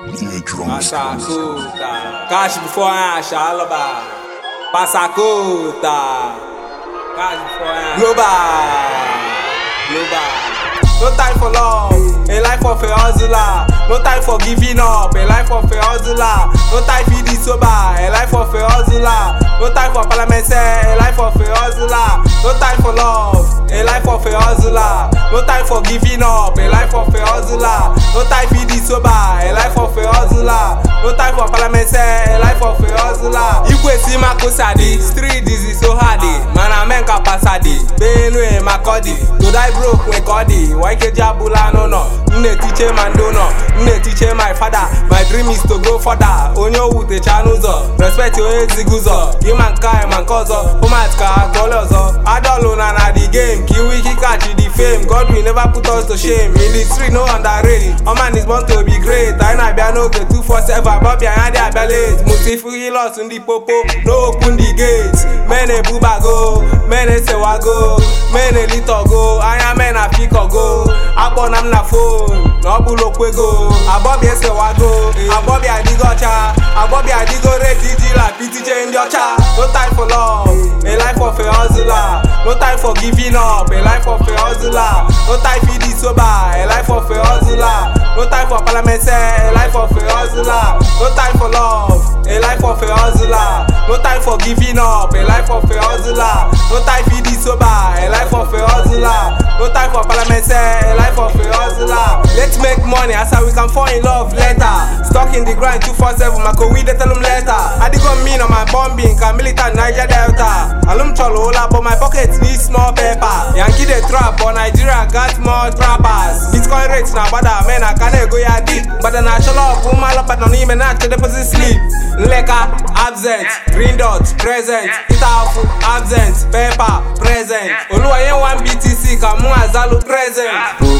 Passacuta, cash before ash, alaba. Passacuta, cash before ash. Global. No time for love, a life of a hustler. No time for giving up, a life of a hustler. No time for the sober, a life of a hustler. No time for parliament, a life of a hustler. No time for love, a life of a hustler. No time for giving up, a life of a hustler. No time for the sober, a life of a hustler. No time for parliament, a life of a hustler. Ikwe si makosadi, street disease so hardy. Man amen kapasadi, benwe makodi. To die broke we kodi. Wike jabula no. Nne teacher man do no. Nne teacher my father. My dream is to go further. Onyo ute chanuzo. Respect your eziguzo. Iman kai man kozo. Umatka kolozo. Adolo na the game. Kiwi catch the fame. God will never put us to shame. In the street no underrated. A man is born to be great. I na be no get 247. Bobby and the abelate. Mutifu he lost in the popo. No open the gates. Mene buba go. Mene sewa go. Mene lito go. I am men a fiko go. Abon am na phone. No bulo kwego. Abobi sewa go. Abobi adigocha. Abobi adigo rediji la piti change your cha. No time for love. A life of a hustler. No time for giving up. A life of a hustler. No time for the sober. A life of a hustler. No time for parliament. A life of a hustler. No time for love. A life of a hustler. No time for giving up. A life of a hustler. No time for the sober. A life of a hustler. No time for parliament. A life of a hustler. Let's make money as we can fall in love later. Stuck in the grind 247. My co-weed they tell them later. I dig on me on my bombing. Can militant Niger Delta. Alum cholo hola but my pockets need small paper. Yankee they trap but Nigeria got more trappers. Bitcoin rates now bada man I can't go ya deep. But the national of woman up at no even not to deposit sleep. Leka absent. Green dots present. Itafu absent. Paper present. Oluwa yen one BTC kamu azalu present.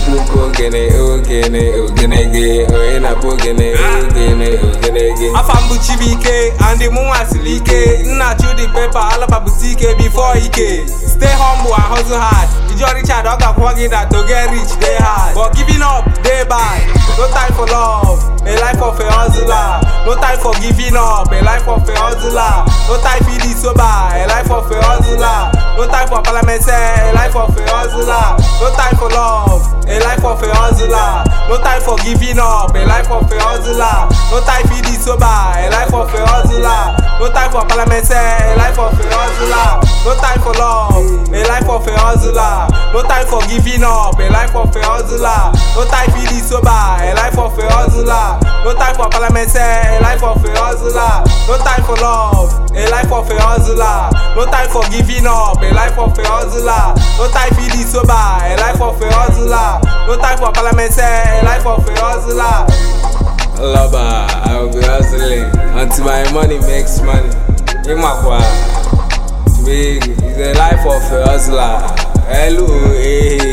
Afambu chibike and the moon asilike. Nna chew the paper alaba boutique before Ike. Stay humble and hustle hard. Ijo Richard Oga working that to get rich they hard. But giving up they bad. No time for love, a life of a hustler. No time for giving up, a life of a hustler. No time for the sober, a life of a hustler. No time for parliament, a life of a hustler. No time for love, a life of a hustler. No time for giving up, a life of a hustler. No time for the sober, a life of a hustler. No time for parliament, a life of a hustler. No time for love, a life of a hustler. No time for giving up, a life of a hustler. No time for the sober, a life of a hustler. No time for parliament, a life of a hustler. No time for love, a life of a hustler. No time for giving up, a life of a hustler. No time for the sober, a life of a hustler. No time for parliament, a life of a hustler. Lover, I will be hustling until my money makes money. Imakwa, big is the life of a hustler. Hello,